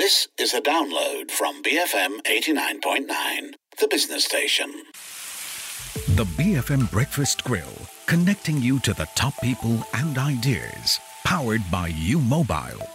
This is a download from BFM 89.9, the business station. The BFM Breakfast Grill, connecting you to the top people and ideas. Powered by U Mobile.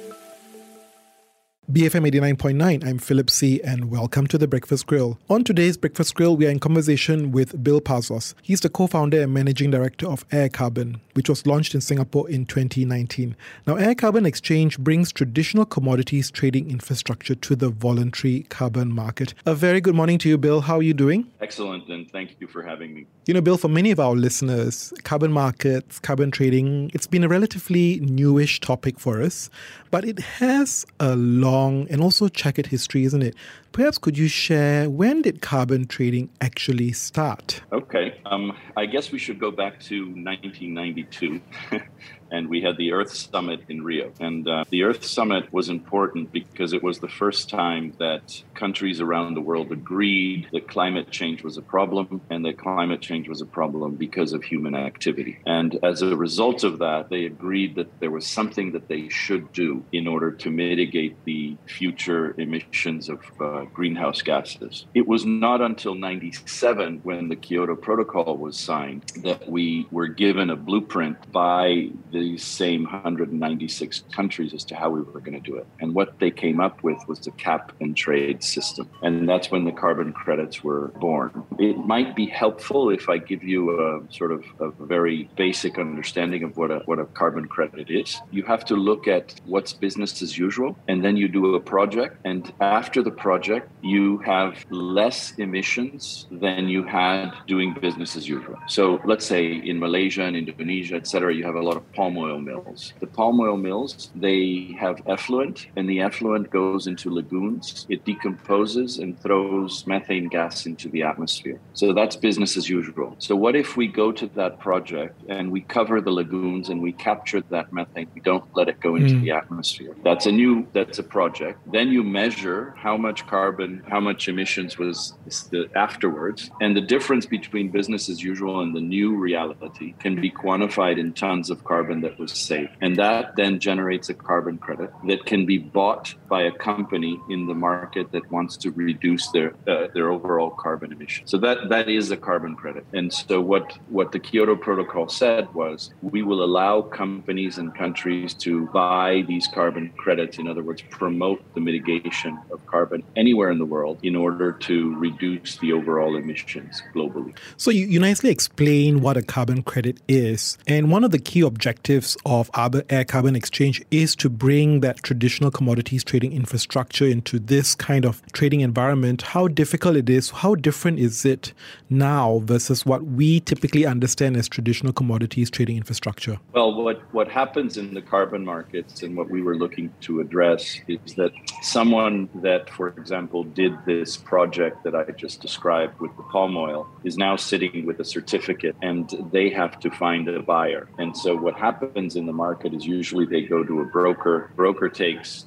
BFM 89.9, I'm Philip C. and welcome to The Breakfast Grill. On today's Breakfast Grill, we are in conversation with Bill Pazos. He's the co-founder and managing director of Air Carbon, which was launched in Singapore in 2019. Now, Air Carbon Exchange brings traditional commodities trading infrastructure to the voluntary carbon market. A very good morning to you, Bill. How are you doing? Excellent, and thank you for having me. You know, Bill, for many of our listeners, carbon markets, carbon trading, it's been a relatively newish topic for us, but it has a long and also checkered history, isn't it? Perhaps could you share, when did carbon trading actually start? Okay, I guess we should go back to 1992. And we had the Earth Summit in Rio. And the Earth Summit was important because it was the first time that countries around the world agreed that climate change was a problem, and that climate change was a problem because of human activity. And as a result of that, they agreed that there was something that they should do in order to mitigate the future emissions of greenhouse gases. It was not until 97, when the Kyoto Protocol was signed, that we were given a blueprint by the same 196 countries as to how we were going to do it. And what they came up with was a cap and trade system. And that's when the carbon credits were born. It might be helpful if I give you a sort of a very basic understanding of what a carbon credit is. You have to look at what's business as usual, and then you do a project. And after the project, you have less emissions than you had doing business as usual. So let's say in Malaysia and Indonesia, et cetera, you have a lot of palm oil mills. The palm oil mills, they have effluent, and the effluent goes into lagoons. It decomposes and throws methane gas into the atmosphere. So that's business as usual. So what if we go to that project and we cover the lagoons and we capture that methane? We don't let it go into the atmosphere. That's a project. Then you measure how much carbon, how much emissions was afterwards. And the difference between business as usual and the new reality can be quantified in tons of carbon that was saved. And that then generates a carbon credit that can be bought by a company in the market that wants to reduce their overall carbon emissions. So that is a carbon credit. And so what the Kyoto Protocol said was, we will allow companies and countries to buy these carbon credits, in other words, promote the mitigation of carbon anywhere in the world in order to reduce the overall emissions globally. So you nicely explain what a carbon credit is. And one of the key objectives of Air Carbon Exchange is to bring that traditional commodities trading infrastructure into this kind of trading environment. How difficult it is, how different is it now versus what we typically understand as traditional commodities trading infrastructure? Well, what happens in the carbon markets, and what we were looking to address, is that someone that, for example, did this project that I just described with the palm oil is now sitting with a certificate, and they have to find a buyer. And so what happens in the market is usually they go to a broker. Broker takes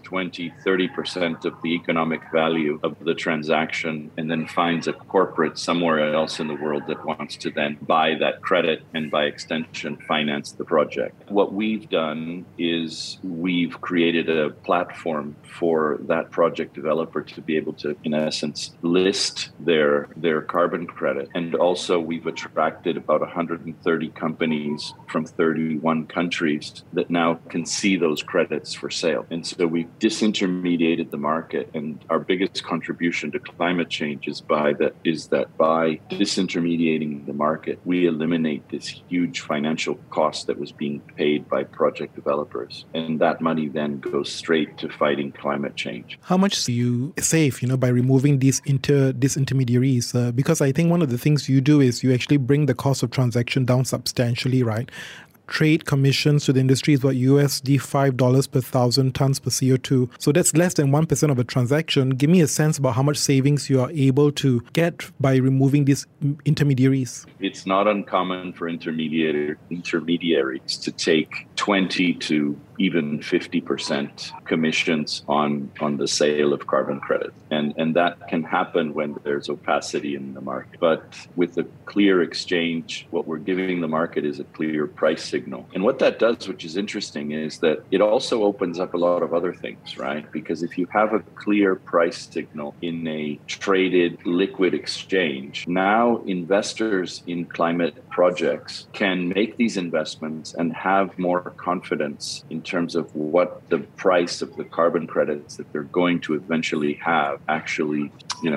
20-30% of the economic value of the transaction, and then finds a corporate somewhere else in the world that wants to then buy that credit and by extension finance the project. What we've done is we've created a platform for that project developer to be able to, in essence, list their carbon credit. And also we've attracted about 130 companies from 31 countries that now can see those credits for sale. And so we've disintermediated the market, and our biggest contribution to climate change is that by disintermediating the market, we eliminate this huge financial cost that was being paid by project developers. And that money then goes straight to fighting climate change. How much do you save, by removing these intermediaries? Because I think one of the things you do is you actually bring the cost of transaction down substantially, right? Trade commissions to the industry is what, USD $5 per 1,000 tons per CO2. So that's less than 1% of a transaction. Give me a sense about how much savings you are able to get by removing these intermediaries. It's not uncommon for intermediaries to take 20 to even 50% commissions on the sale of carbon credit. And that can happen when there's opacity in the market. But with a clear exchange, what we're giving the market is a clear price signal. And what that does, which is interesting, is that it also opens up a lot of other things, right? Because if you have a clear price signal in a traded liquid exchange, now investors in climate projects can make these investments and have more confidence in terms of what the price of the carbon credits that they're going to eventually have actually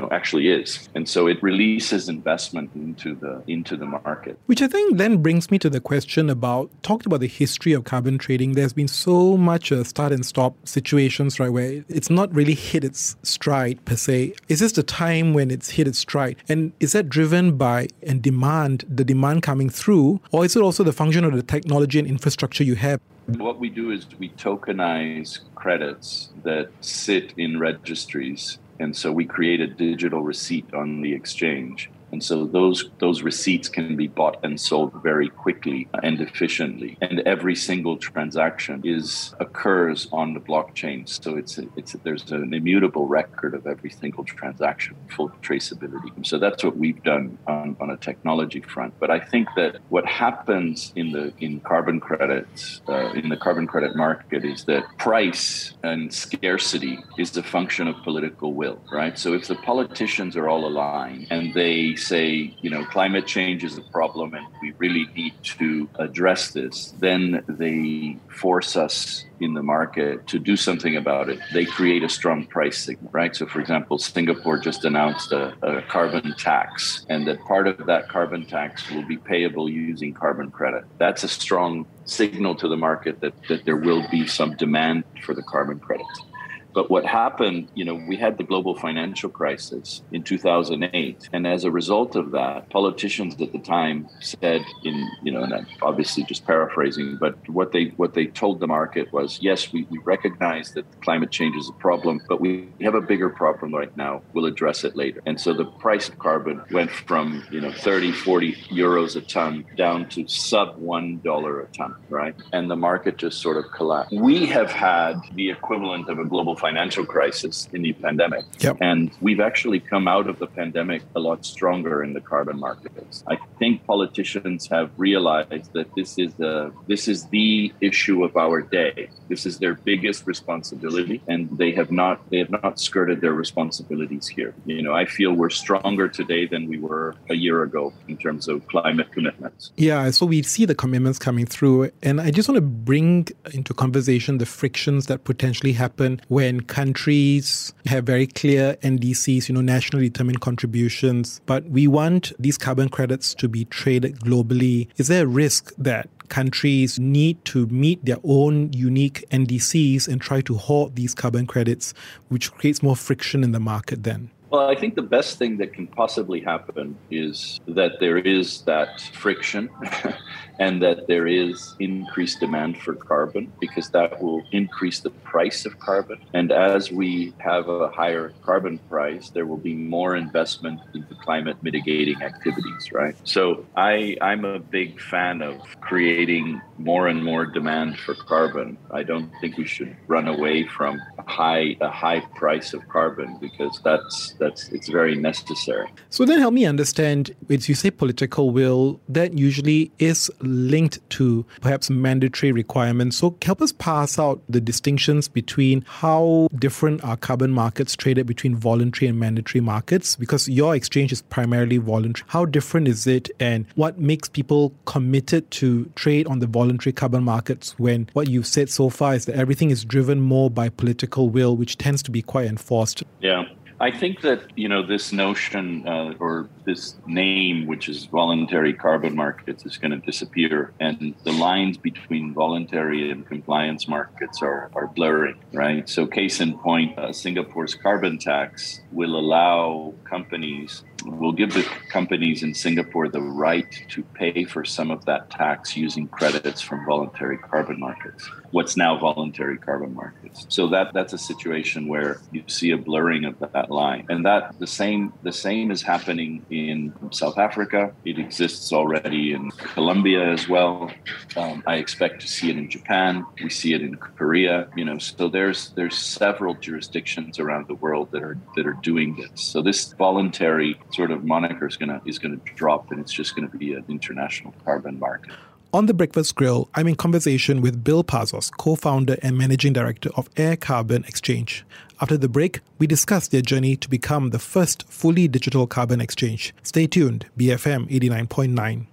is. And so it releases investment into the market. Which I think then brings me to the question about, talked about the history of carbon trading. There's been so much start and stop situations, right, where it's not really hit its stride per se. Is this the time when it's hit its stride? And is that driven by the demand coming through, or is it also the function of the technology and infrastructure you have? What we do is we tokenize credits that sit in registries. And so we create a digital receipt on the exchange. And so those receipts can be bought and sold very quickly and efficiently. And every single transaction occurs on the blockchain. So there's an immutable record of every single transaction, full traceability. So that's what we've done on a technology front. But I think that what happens in carbon credits, in the carbon credit market, is that price and scarcity is a function of political will, right? So if the politicians are all aligned and they say, climate change is a problem and we really need to address this, then they force us in the market to do something about it. They create a strong price signal, right? So for example, Singapore just announced a carbon tax, and that part of that carbon tax will be payable using carbon credit. That's a strong signal to the market that there will be some demand for the carbon credits. But what happened, we had the global financial crisis in 2008. And as a result of that, politicians at the time said and I'm obviously just paraphrasing, but what they told the market was, yes, we recognize that climate change is a problem, but we have a bigger problem right now. We'll address it later. And so the price of carbon went from, 30, 40 euros a ton down to sub $1 a ton, right? And the market just sort of collapsed. We have had the equivalent of a global financial crisis in the pandemic. Yep. And we've actually come out of the pandemic a lot stronger in the carbon markets. I think politicians have realized that this is the issue of our day. This is their biggest responsibility, and they have not skirted their responsibilities here. I feel we're stronger today than we were a year ago in terms of climate commitments. Yeah, so we see the commitments coming through, and I just want to bring into conversation the frictions that potentially happen when countries have very clear NDCs, nationally determined contributions, but we want these carbon credits to be traded globally. Is there a risk that countries need to meet their own unique NDCs and try to hoard these carbon credits, which creates more friction in the market then? Well, I think the best thing that can possibly happen is that there is that friction and that there is increased demand for carbon, because that will increase the price of carbon. And as we have a higher carbon price, there will be more investment into climate mitigating activities, right? So I'm a big fan of creating more and more demand for carbon. I don't think we should run away from a high price of carbon, because it's very necessary. So then help me understand, as you say political will, that usually is linked to perhaps mandatory requirements. So help us parse out the distinctions between how different are carbon markets traded between voluntary and mandatory markets, because your exchange is primarily voluntary. How different is it, and what makes people committed to trade on the voluntary carbon markets when what you've said so far is that everything is driven more by political will, which tends to be quite enforced? Yeah. I think that, this notion or this name, which is voluntary carbon markets, is going to disappear. And the lines between voluntary and compliance markets are blurring, right? So case in point, Singapore's carbon tax will allow companies will give the companies in Singapore the right to pay for some of that tax using credits from voluntary carbon markets, what's now voluntary carbon markets. So that's a situation where you see a blurring of that line. And that the same is happening in South Africa. It exists already in Colombia as well. I expect to see it in Japan. We see it in Korea. So there's several jurisdictions around the world that are doing this. So this voluntary sort of moniker is gonna drop, and it's just gonna be an international carbon market. On the Breakfast Grill, I'm in conversation with Bill Pazos, co-founder and managing director of Air Carbon Exchange. After the break, we discuss their journey to become the first fully digital carbon exchange. Stay tuned, BFM 89.9.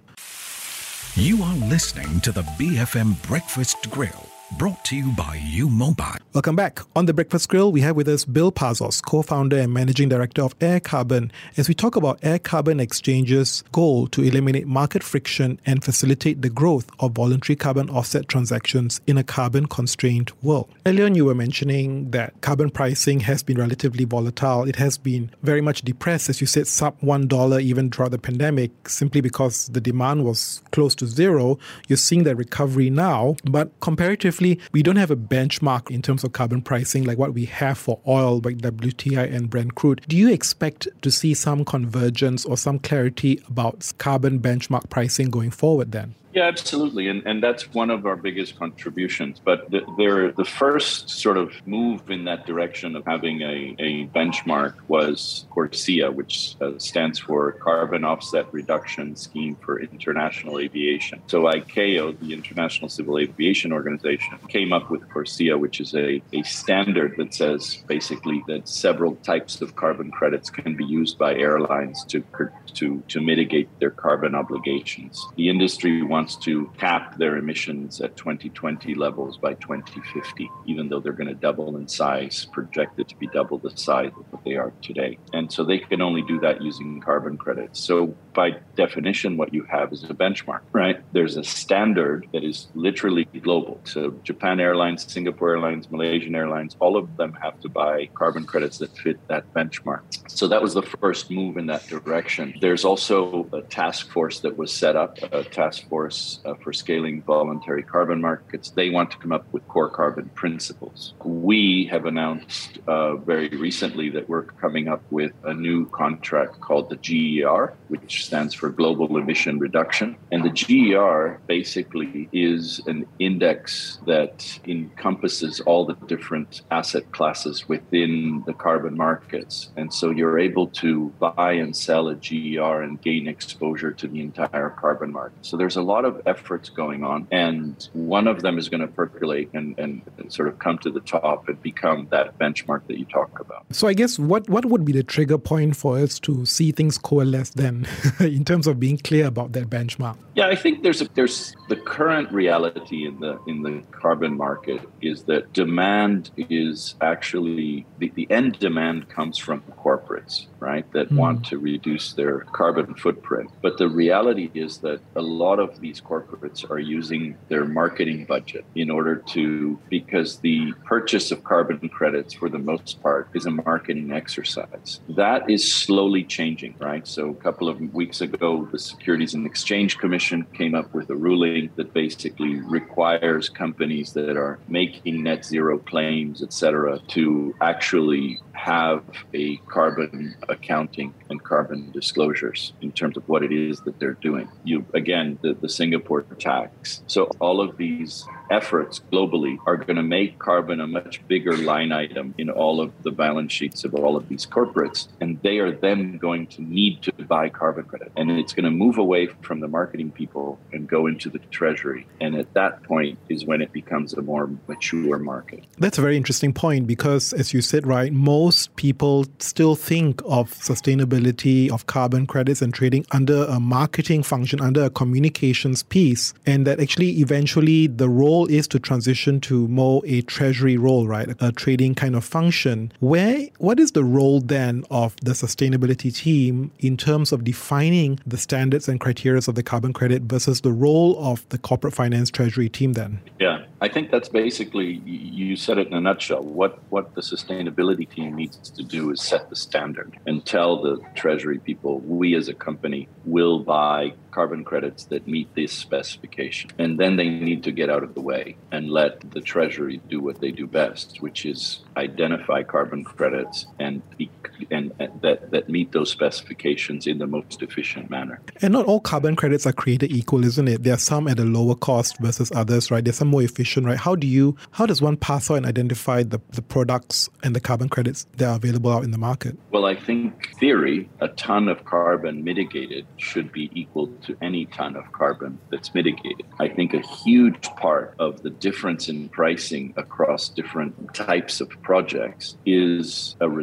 You are listening to the BFM Breakfast Grill, brought to you by U Mobile. Welcome back. On the Breakfast Grill, we have with us Bill Pazos, co-founder and managing director of Air Carbon, as we talk about Air Carbon Exchange's goal to eliminate market friction and facilitate the growth of voluntary carbon offset transactions in a carbon-constrained world. Earlier on, you were mentioning that carbon pricing has been relatively volatile. It has been very much depressed, as you said, sub $1 even throughout the pandemic, simply because the demand was close to zero. You're seeing that recovery now, but comparatively, we don't have a benchmark in terms of carbon pricing like what we have for oil, like WTI and Brent crude. Do you expect to see some convergence or some clarity about carbon benchmark pricing going forward then? Yeah, absolutely. And that's one of our biggest contributions. But the first sort of move in that direction of having a benchmark was CORSIA, which stands for Carbon Offset Reduction Scheme for International Aviation. So ICAO, the International Civil Aviation Organization, came up with CORSIA, which is a standard that says basically that several types of carbon credits can be used by airlines to mitigate their carbon obligations. The industry wants to cap their emissions at 2020 levels by 2050, even though they're going to double in size, projected to be double the size of what they are today. And so they can only do that using carbon credits. So by definition, what you have is a benchmark, right? There's a standard that is literally global. So Japan Airlines, Singapore Airlines, Malaysian Airlines, all of them have to buy carbon credits that fit that benchmark. So that was the first move in that direction. There's also a task force that was set up, a task force for scaling voluntary carbon markets. They want to come up with core carbon principles. We have announced very recently that we're coming up with a new contract called the GER, which stands for Global Emission Reduction. And the GER basically is an index that encompasses all the different asset classes within the carbon markets. And so you're able to buy and sell a GER and gain exposure to the entire carbon market. So there's a lot of efforts going on, and one of them is going to percolate and sort of come to the top and become that benchmark that you talk about. So I guess what would be the trigger point for us to see things coalesce then in terms of being clear about that benchmark? Yeah, I think there's the current reality in the carbon market is that demand is actually the end demand comes from corporates, right, that want to reduce their carbon footprint. But the reality is that a lot of these corporates are using their marketing budget in order to, because the purchase of carbon credits for the most part is a marketing exercise. That is slowly changing, right? So a couple of weeks ago, the Securities and Exchange Commission came up with a ruling that basically requires companies that are making net zero claims, et cetera, to actually have a carbon accounting and carbon disclosures in terms of what it is that they're doing. Again, the Singapore tax. So all of these efforts globally are going to make carbon a much bigger line item in all of the balance sheets of all of these corporates. And they are then going to need to buy carbon credit. And it's going to move away from the marketing people and go into the treasury. And at that point is when it becomes a more mature market. That's a very interesting point because, as you said, right, most people still think of sustainability, of carbon credits and trading under a marketing function, under a communications piece. And that actually eventually the role goal is to transition to more a treasury role, right? A trading kind of function. What is the role then of the sustainability team in terms of defining the standards and criteria of the carbon credit versus the role of the corporate finance treasury team then? Yeah, I think that's basically, you said it in a nutshell. What the sustainability team needs to do is set the standard and tell the treasury people, we as a company will buy carbon credits that meet this specification. And then they need to get out of the way and let the treasury do what they do best, which is identify carbon credits and that meet those specifications in the most efficient manner. And not all carbon credits are created equal, isn't it? There are some at a lower cost versus others, right? There's some more efficient, right? How does one pass out and identify the products and the carbon credits that are available out in the market? Well, I think theory, a ton of carbon mitigated should be equal to any ton of carbon that's mitigated. I think a huge part of the difference in pricing across different types of projects is a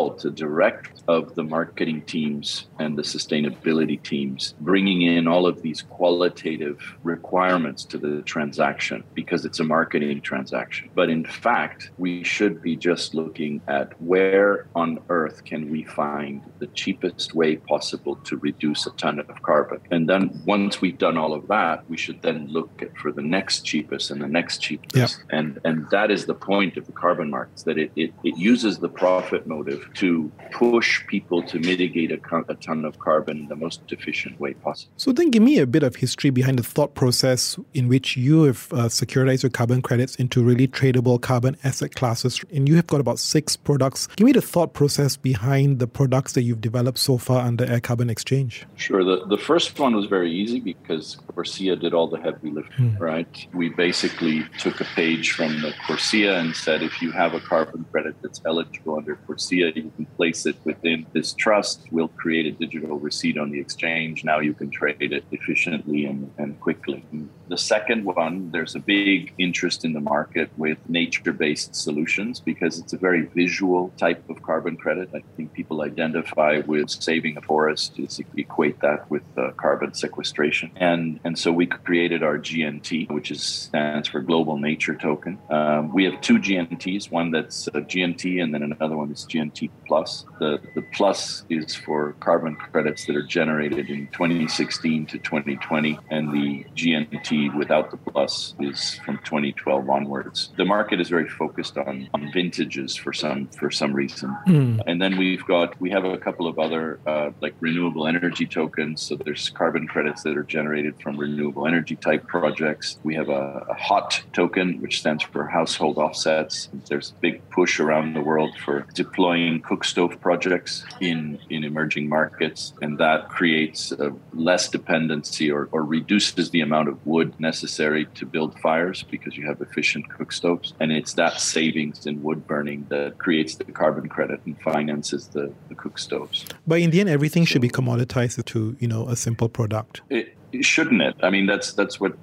direct of the marketing teams and the sustainability teams bringing in all of these qualitative requirements to the transaction because it's a marketing transaction. But in fact, we should be just looking at where on earth can we find the cheapest way possible to reduce a ton of carbon. And then once we've done all of that, we should then look for the next cheapest and the next cheapest. Yep. And that is the point of the carbon markets, that it uses the profit motive to push people to mitigate a ton of carbon in the most efficient way possible. So then give me a bit of history behind the thought process in which you have securitized your carbon credits into really tradable carbon asset classes. And you have got about 6 products. Give me the thought process behind the products that you've developed so far under Air Carbon Exchange. Sure. The first one was very easy because CORSIA did all the heavy lifting, right? We basically took a page from the CORSIA and said, if you have a carbon credit that's eligible under CORSIA, you can place it within this trust. We'll create a digital receipt on the exchange. Now you can trade it efficiently and quickly. The second one, there's a big interest in the market with nature-based solutions because it's a very visual type of carbon credit. I think people identify with saving a forest to equate that with carbon sequestration. And so we created our GNT, which stands for Global Nature Token. We have 2 GNTs, one that's GNT and then another one is GNT Plus. The Plus is for carbon credits that are generated in 2016 to 2020, and the GNT without the Plus is from 2012 onwards. The market is very focused on vintages for some reason. And then we have a couple of other like renewable energy tokens. So there's carbon credits that are generated from renewable energy type projects. We have a HOT token, which stands for household offsets. There's a big push around the world for deploying cook stove projects in emerging markets, and that creates less dependency or reduces the amount of wood necessary to build fires because you have efficient cook stoves. And it's that savings in wood burning that creates the carbon credit and finances the cook stoves. But in the end, everything should be commoditized to, a simple product. Shouldn't it? I mean, that's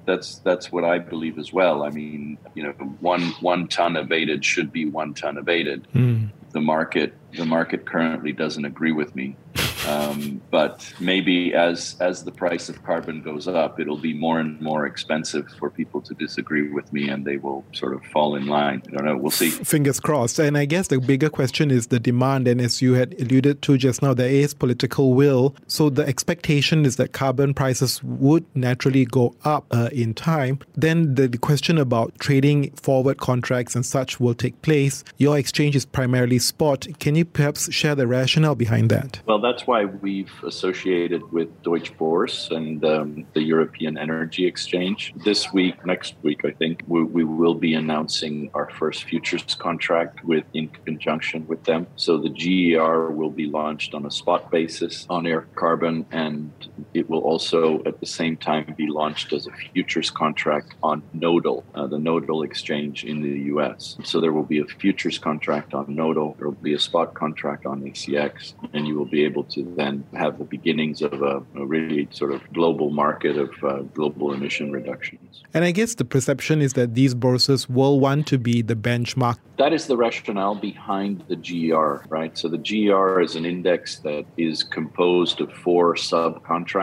what I believe as well. I mean, one ton abated should be 1 ton abated. The market currently doesn't agree with me. But maybe as the price of carbon goes up, it'll be more and more expensive for people to disagree with me, and they will sort of fall in line. I don't know. We'll see. Fingers crossed. And I guess the bigger question is the demand. And as you had alluded to just now, there is political will. So the expectation is that carbon prices would naturally go up in time. Then the question about trading forward contracts and such will take place. Your exchange is primarily spot. Can you perhaps share the rationale behind that? Well, that's why we've associated with Deutsche Börse and the European Energy Exchange. Next week, I think, we will be announcing our first futures contract in conjunction with them. So the GER will be launched on a spot basis on Air Carbon, and it will also at the same time be launched as a futures contract on Nodal, the Nodal exchange in the US. So there will be a futures contract on Nodal, there will be a spot contract on ACX, and you will be able to then have the beginnings of a really sort of global market of global emission reductions. And I guess the perception is that these bourses will want to be the benchmark. That is the rationale behind the GER, right? So the GER is an index that is composed of 4 subcontracts.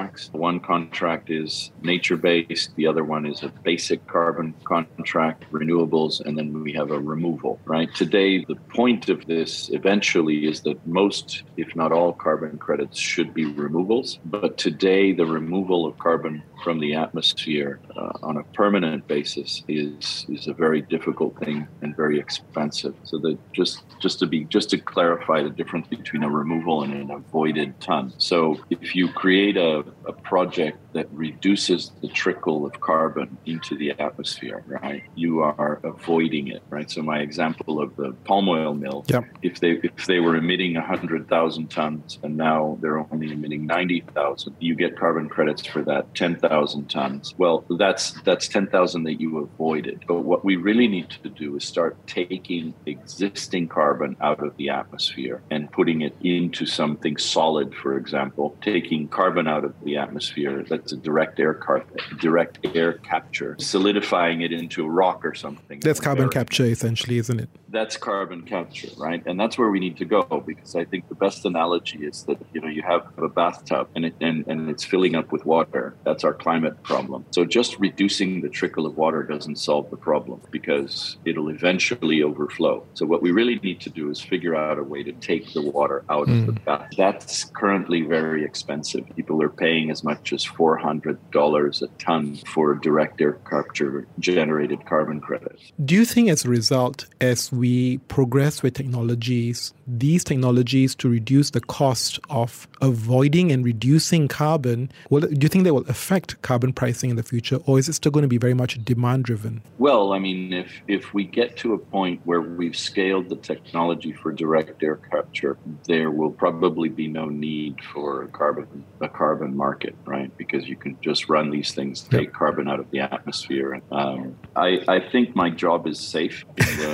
contracts. One contract is nature-based. The other one is a basic carbon contract, renewables, and then we have a removal, right? Today, the point of this eventually is that most, if not all, carbon credits should be removals. But today, the removal of carbon from the atmosphere on a permanent basis is a very difficult thing and very expensive. So that just to clarify the difference between a removal and an avoided ton. So if you create a project that reduces the trickle of carbon into the atmosphere, right, you are avoiding it, right? So my example of the palm oil mill, if they were emitting 100,000 tons and now they're only emitting 90,000, you get carbon credits for that 10,000 tons. Well, that's 10,000 that you avoided. But what we really need to do is start taking existing carbon out of the atmosphere and putting it into something solid. For example, taking carbon out of the atmosphere, that's a direct air capture, solidifying it into a rock or something. That's carbon capture, essentially, isn't it? That's carbon capture, right? And that's where we need to go, because I think the best analogy is that, you have a bathtub and it's filling up with water. That's our climate problem. So just reducing the trickle of water doesn't solve the problem, because it'll eventually overflow. So what we really need to do is figure out a way to take the water out of the bath. That's currently very expensive. People are paying as much as $400 a ton for direct air capture generated carbon credits. Do you think as a result, as we progress with these technologies to reduce the cost of avoiding and reducing carbon, do you think they will affect carbon pricing in the future, or is it still going to be very much demand driven? Well, I mean, if we get to a point where we've scaled the technology for direct air capture, there will probably be no need for a carbon market, right? Because you can just run these things, take carbon out of the atmosphere. I think my job is safe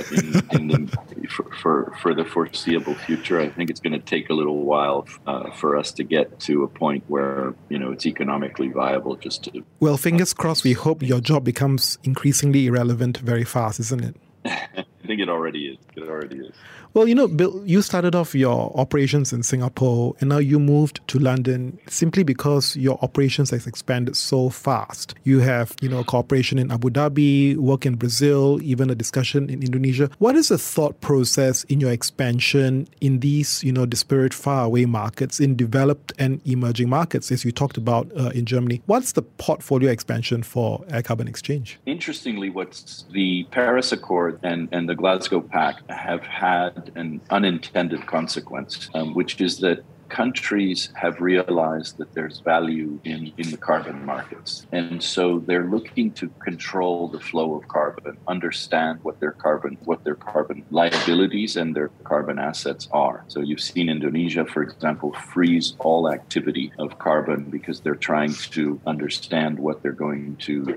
for the foreseeable future. I think it's going to take a little while for us to get to a point where it's economically viable just to. Well, fingers crossed. We hope your job becomes increasingly irrelevant very fast, isn't it? I think it already is. Well, Bill, you started off your operations in Singapore and now you moved to London simply because your operations has expanded so fast. You have, a cooperation in Abu Dhabi, work in Brazil, even a discussion in Indonesia. What is the thought process in your expansion in these, disparate faraway markets, in developed and emerging markets, as you talked about in Germany? What's the portfolio expansion for Air Carbon Exchange? Interestingly, what's the Paris Accord and the Glasgow Pact have had an unintended consequence, which is that countries have realized that there's value in the carbon markets. And so they're looking to control the flow of carbon, understand what their carbon liabilities and their carbon assets are. So you've seen Indonesia, for example, freeze all activity of carbon because they're trying to understand how they're going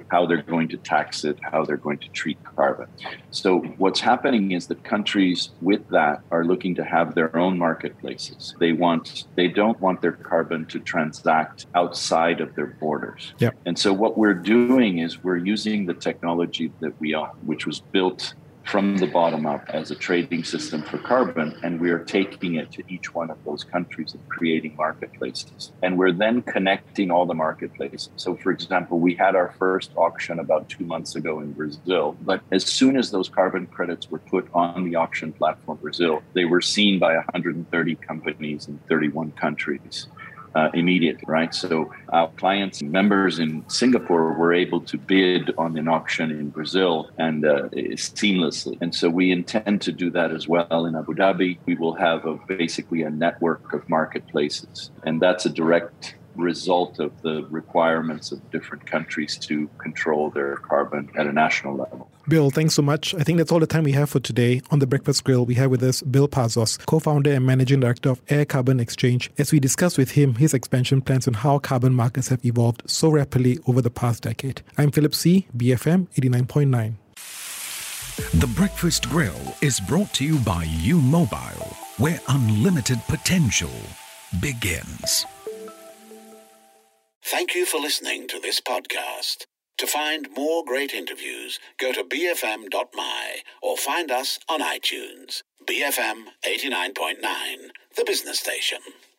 to tax it, how they're going to treat carbon. So what's happening is that countries with that are looking to have their own marketplaces. They don't want their carbon to transact outside of their borders. Yep. And so what we're doing is we're using the technology that we own, which was built from the bottom up as a trading system for carbon, and we are taking it to each one of those countries and creating marketplaces. And we're then connecting all the marketplaces. So, for example, we had our first auction about 2 months ago in Brazil, but as soon as those carbon credits were put on the auction platform Brazil, they were seen by 130 companies in 31 countries. Immediately, right? So our clients and members in Singapore were able to bid on an auction in Brazil and seamlessly. And so we intend to do that as well in Abu Dhabi. We will have basically a network of marketplaces, and that's a direct result of the requirements of different countries to control their carbon at a national level. Bill, thanks so much. I think that's all the time we have for today. On The Breakfast Grill, we have with us Bill Pazos, co-founder and managing director of Air Carbon Exchange, as we discuss with him his expansion plans and how carbon markets have evolved so rapidly over the past decade. I'm Philip C., BFM 89.9. The Breakfast Grill is brought to you by U Mobile, where unlimited potential begins. Thank you for listening to this podcast. To find more great interviews, go to bfm.my or find us on iTunes. BFM 89.9, the business station.